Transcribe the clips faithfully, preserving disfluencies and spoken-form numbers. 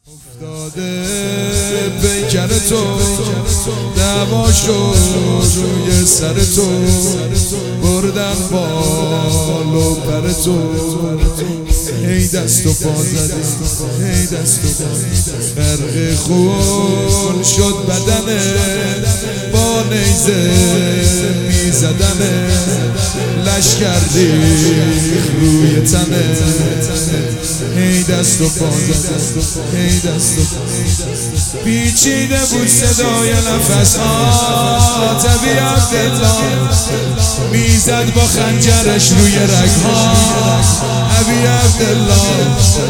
افتاده پیکر تو دعوا شد روی سر تو بردن بال و پر تو هی دست و پا زدی هی دست و پا غرق خون شد بدنه با نیزه می زدنه لش کردی روی تنه هی دست و پا زدی هی دست و پا پیچیده بود صدای نفس ها طبی عبدالله میزد با خنجرش روی رگها ابی عبدالله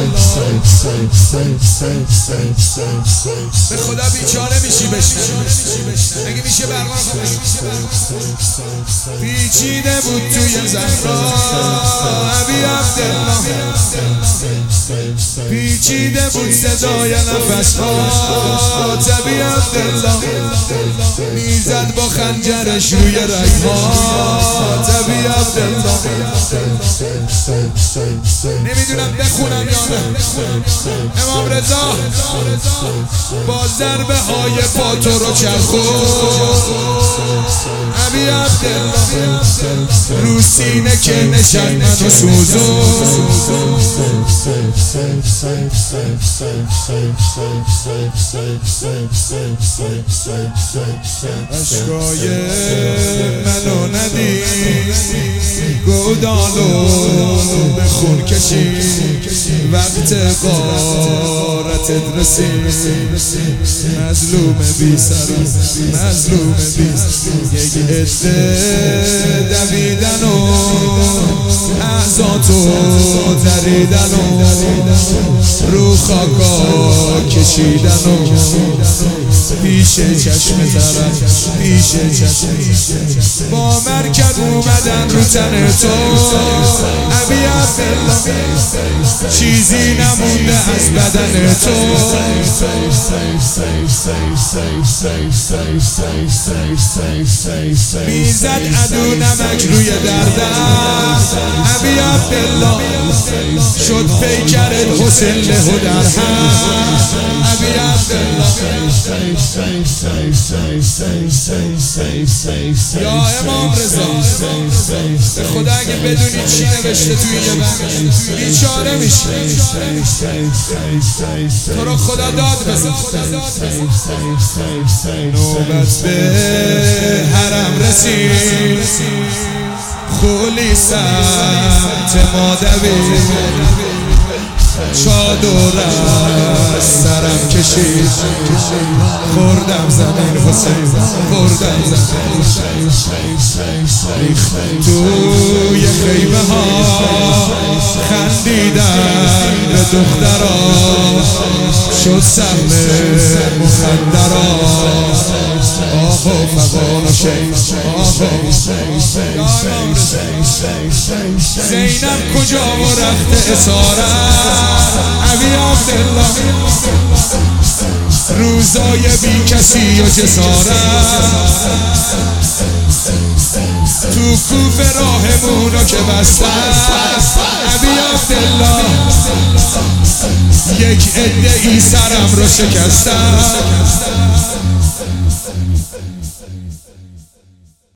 به خدا بیچاره میشی بشنه اگه میشه برقا خواهش پیچیده بود توی زهرا ابی عبدالله پیچیده بود صدای نفس ها طبی عبدالله میزد با خنجرش روی رگها طبی عبدالله نمیدونم بخونم یا نه امام رضا با ضربه های پا تو رو چرخون ابی عبدالله رو سینه که نشد منو سوزون اشکای منو ندید گودالو به خون کشید وقت غارتت رسید مظلوم بی سر مظلوم بی سر یک عده دویدن و اعضاتو دریدن و رو خاکا کشیدن و پیش چشم طرف پیش چشم با مرکب اومدن رو تن تو ابی عبدالله چیزی نمونده از بدن تو میزد عدو نمک روی دردم ابی عبدالله شد پیکرت حسین له در هم ابی عبدالله یا امام رضا به خدا اگه بدونی چی نوشته توی یه بند بیچاره میشه تو رو خدا داد بزن نوبت به حرم رسید خولی سمت ما دوید چادر از سرم کشید خوردم زمین حسین خوردم زمین توی خیمه ها خندیدن به دختران شد سهم مخدران آه و فقان و شیخ آه زینب کجا و رخت اسارت ابی عبدالله روزای بی کسی و جسارت تو کوفه راهمونو که بستن ابی عبدالله یک عده ای سرم رو شکستن